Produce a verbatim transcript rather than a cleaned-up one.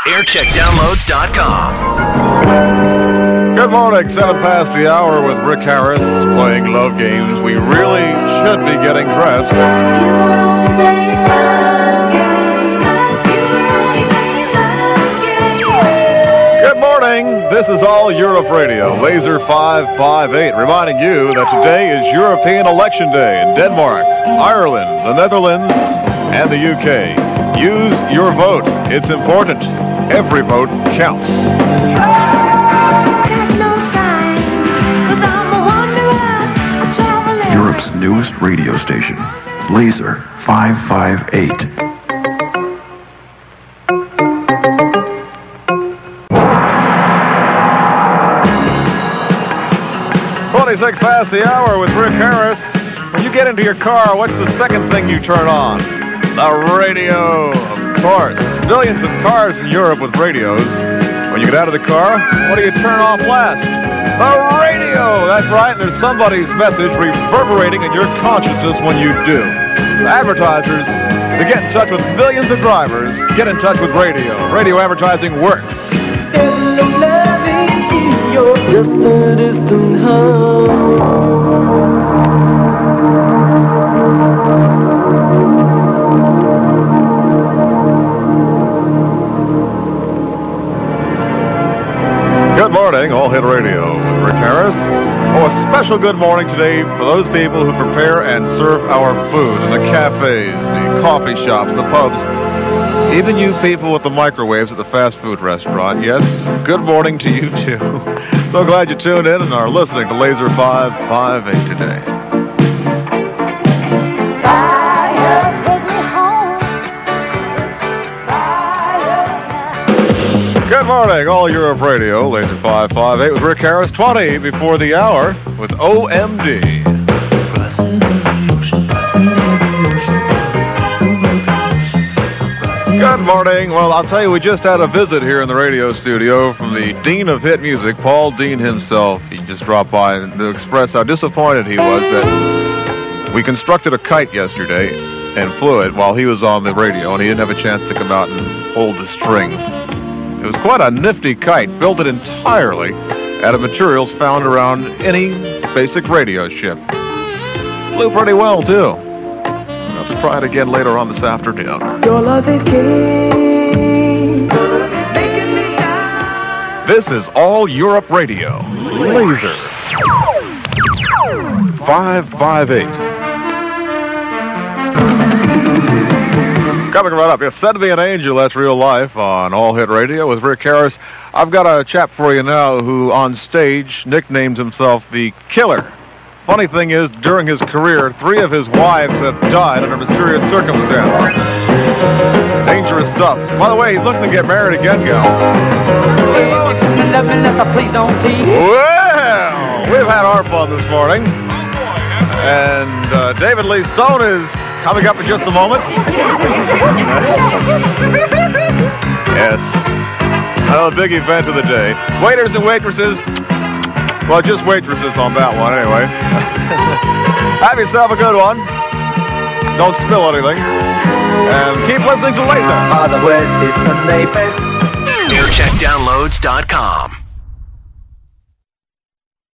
air check downloads dot com. Good morning, seven past the hour with Rick Harris playing Love Games. We really should be getting dressed. Good morning, this is All Europe Radio, Laser five five eight, reminding you that today is European Election Day in Denmark, Ireland, the Netherlands, and the U K. Use your vote. It's important. Every vote counts. Europe's newest radio station, Laser five five eight. twenty-six past the hour with Rick Harris. When you get into your car, what's the second thing you turn on? The radio, of course. Millions of cars in Europe with radios. When you get out of the car, what do you turn off last? The radio! That's right, there's somebody's message reverberating in your consciousness when you do. Advertisers, to get in touch with millions of drivers, get in touch with radio. Radio advertising works. Just a distant hum. Good morning, All Hit Radio with Rick Harris. Oh, a special good morning today for those people who prepare and serve our food in the cafes, the coffee shops, the pubs, even you people with the microwaves at the fast food restaurant. Yes, good morning to you too. So glad you tuned in and are listening to Laser five five eight today. Good morning, All Europe Radio, Laser five five eight with Rick Harris, twenty before the hour with O M D. Good morning. Well, I'll tell you, we just had a visit here in the radio studio from the Dean of Hit Music, Paul Dean himself. He just dropped by to express how disappointed he was that we constructed a kite yesterday and flew it while he was on the radio, and he didn't have a chance to come out and hold the string. It was quite a nifty kite, built it entirely out of materials found around any basic radio ship. Flew pretty well, too. I'll have to try it again later on this afternoon. Your love is king. Your love is making me out. This is All Europe Radio, Laser five five eight. Coming right up, yes, Said to Be an Angel, that's real life on All Hit Radio with Rick Harris. I've got a chap for you now who on stage nicknames himself the Killer. Funny thing is, during his career, three of his wives have died under mysterious circumstances. Dangerous stuff. By the way, he's looking to get married again, gal. Well, we've had our fun this morning. And uh, David Lee Stone is coming up in just a moment. Yes. Another big event of the day. Waiters and waitresses. Well, just waitresses on that one, anyway. Have yourself a good one. Don't spill anything. And keep listening to Laser. Father West is Sunday best. air check downloads dot com.